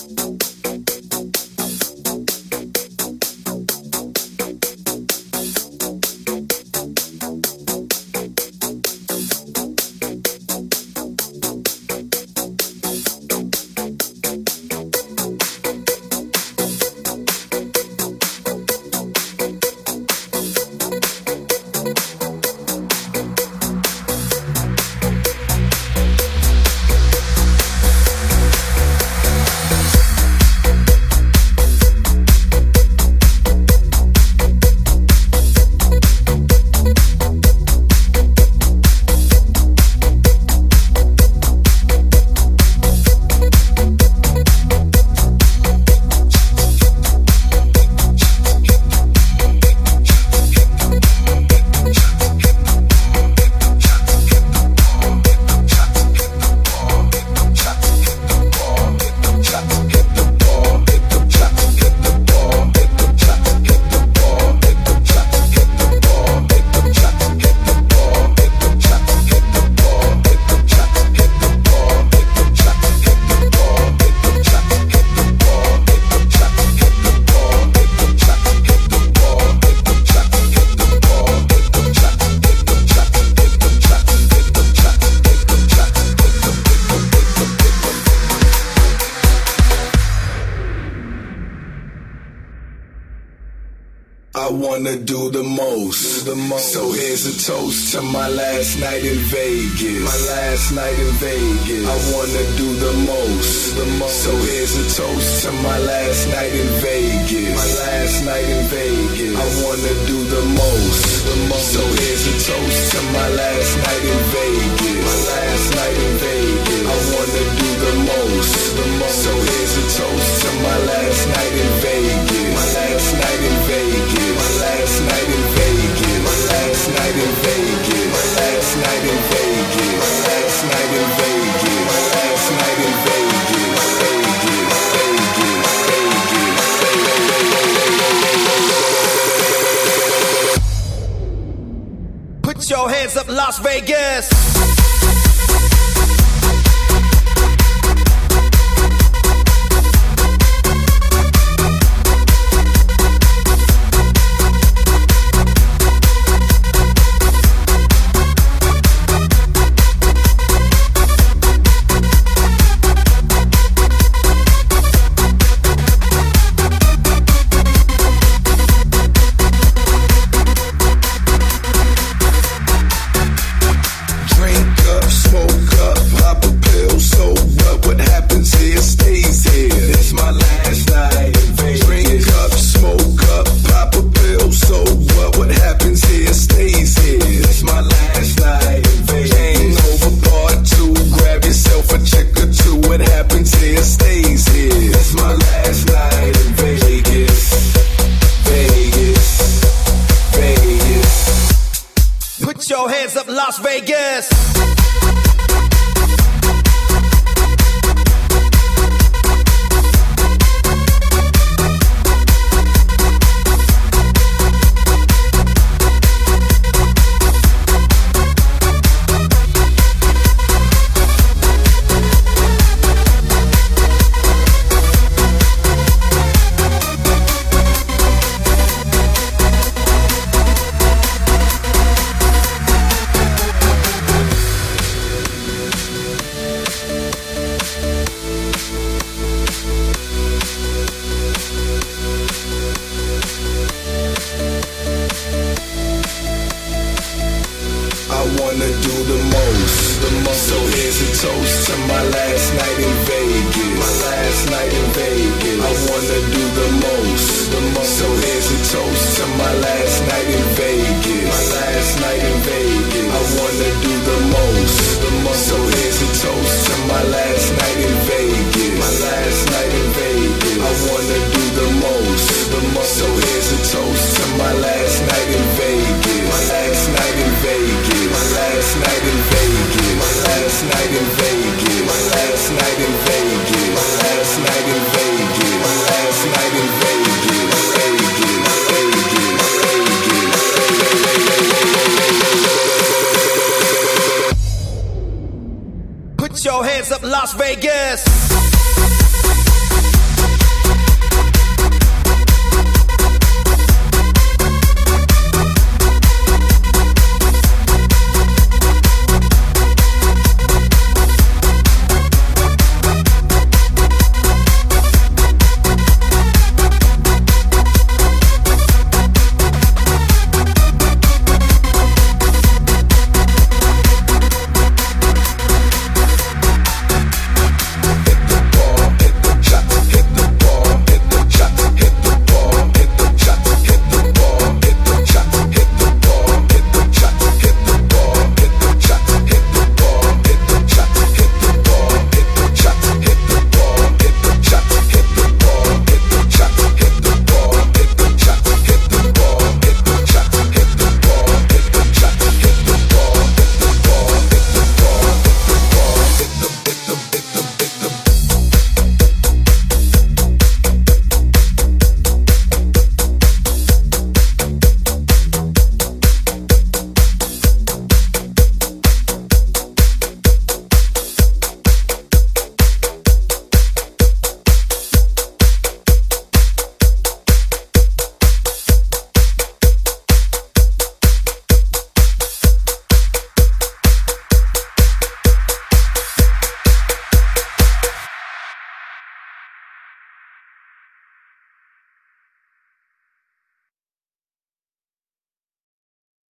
I wanna do the most. So here's a toast to my last night in Vegas. My last night in Vegas. I wanna do the most. So here's a toast to my last night in Vegas. My last night in Vegas. I wanna do the most. So here's a toast to my last night in Vegas. My last night in Vegas. I wanna do the most. So here's a toast to my last night in Vegas. My last night in Vegas. My last night in Vegas. My last night in Vegas. My last night in Vegas. My last night in Vegas. My last night in Vegas. Vegas. Put your hands up, Las Vegas. Put your hands up, Las Vegas. I wanna do the most. So here's a toast to my last night in Vegas. My last night in Vegas. I wanna do the most. So here's a toast to my last night in Vegas. My last night in Vegas. I wanna do the most. So here's a toast to my last night in Vegas. My last night in Vegas. I wanna do the most. So here's a toast to my last night in Vegas. My last night in Vegas. My last night in Vegas. My last night in Vegas. My last night in Vegas. My last night in Vegas. My last night in Vegas. Put your hands up, Las Vegas.